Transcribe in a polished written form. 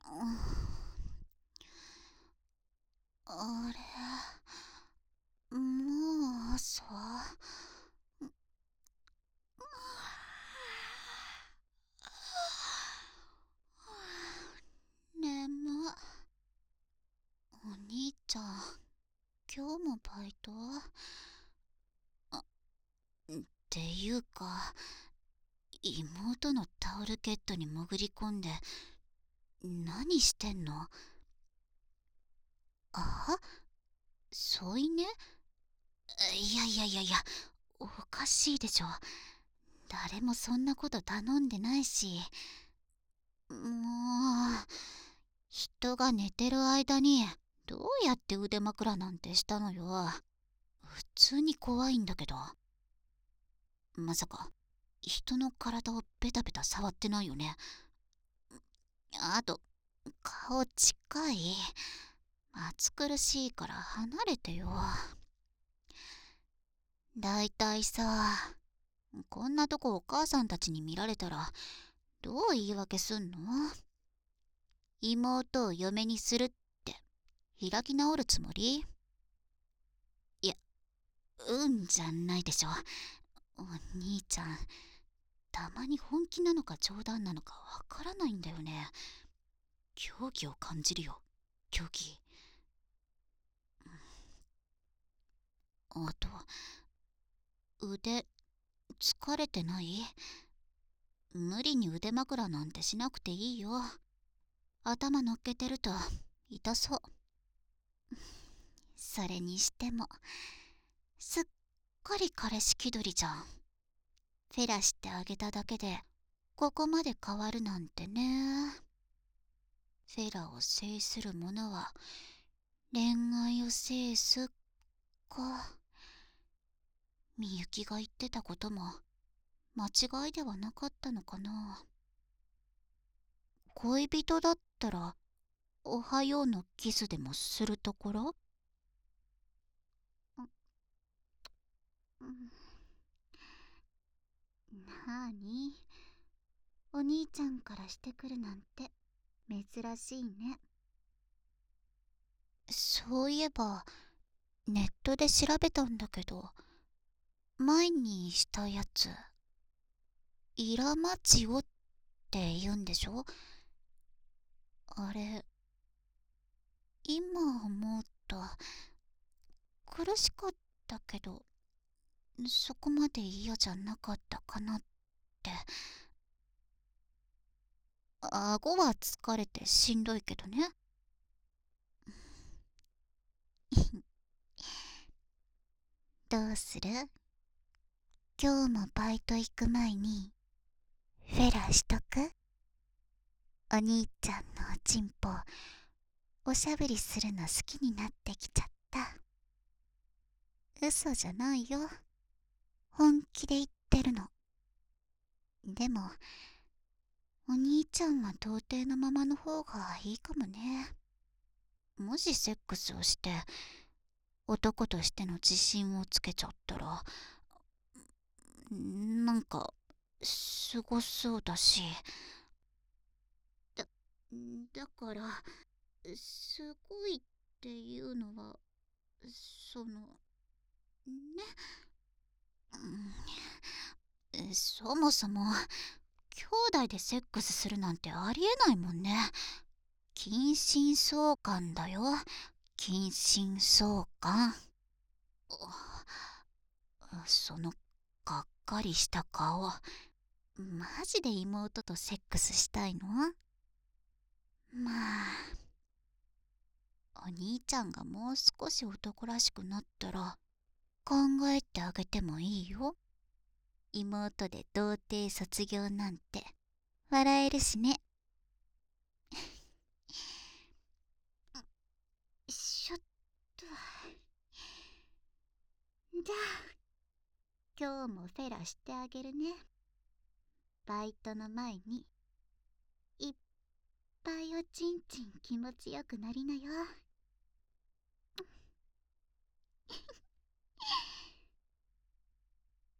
あれ、もう朝。眠。お兄ちゃん、今日もバイト？っていうか、妹のタオルケットに潜り込んで何してんの？あ、添い寝？いやいやいやいや、おかしいでしょ。誰もそんなこと頼んでないし。もう、人が寝てる間にどうやって腕枕なんてしたのよ。普通に怖いんだけど。まさか人の体をベタベタ触ってないよね？あと、顔近い。暑苦しいから離れてよ。だいたいさ、こんなとこお母さんたちに見られたらどう言い訳すんの？妹を嫁にするって開き直るつもり？いや、じゃないでしょ。お兄ちゃん、たまに本気なのか冗談なのかわからないんだよね。狂気を感じるよ、狂気。あと、腕、疲れてない？無理に腕枕なんてしなくていいよ。頭乗っけてると痛そう。それにしても、すっかり彼氏気取りじゃん。フェラしてあげただけで、ここまで変わるなんてね。フェラを制する者は、恋愛を制すか。みゆきが言ってたことも、間違いではなかったのかな。恋人だったら、おはようのキスでもするところ？なに、お兄ちゃんからしてくるなんて珍しいね。そういえばネットで調べたんだけど、前にしたやつ、イラマチオって言うんでしょ？あれ、今思うと苦しかったけど、そこまで嫌じゃなかったかなって。顎は疲れてしんどいけどね。どうする？今日もバイト行く前にフェラしとく？お兄ちゃんのおちんぽおしゃべりするの好きになってきちゃった。嘘じゃないよ、本気で言ってるの。でもお兄ちゃんは童貞のままの方がいいかもね。もしセックスをして男としての自信をつけちゃったら、なんかすごそうだし。だだからすごいっていうのは、そのね、そもそも兄弟でセックスするなんてありえないもんね。近親相関だよ、近親相関。そのがっかりした顔、マジで妹とセックスしたいの？まあ、お兄ちゃんがもう少し男らしくなったら考えてあげてもいいよ。妹で童貞卒業なんて笑えるしね。しょっと。じゃあ今日もフェラしてあげるね。バイトの前にいっぱいおちんちん気持ちよくなりなよ。